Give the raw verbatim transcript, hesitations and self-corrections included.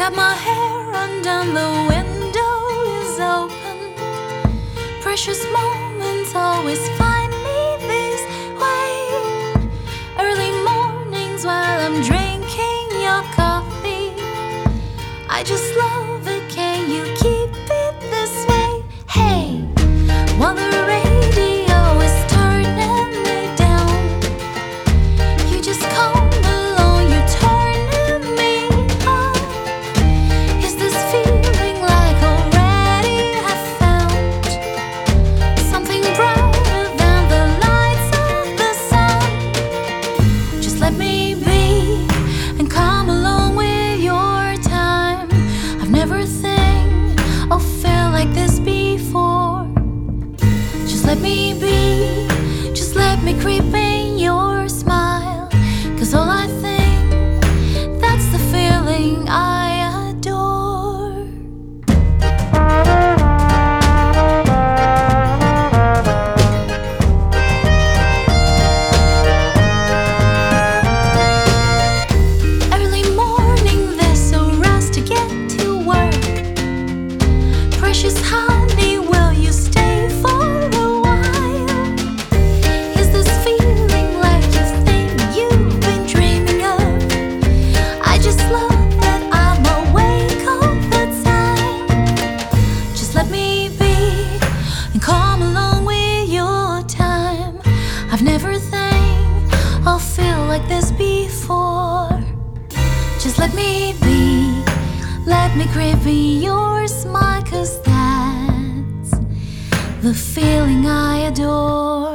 Got my hair undone, the window is open. Precious moments always find me this way. Early mornings while I'm drinking your coffee. I just love it, can you keep it this way? Hey, while the radio is turning me down, you just come along, you're turning me on. Is this feeling like already I found something brighter than the lights of the sun? Just let me be and come along with your time. I've never think or felt like this before. Just let me be, just let me creep in your smile. Cause all I think, that's the feeling I adore. Early morning, there's so rush to get to work. Precious honey, will you stay for a while? Is this feeling like you think you've been dreaming of? I just love that I'm awake all the time. Just let me be and come along with your time. I've never think or feel like this before. Just let me be, let me grip in your smile. Cause that's the feeling I adore.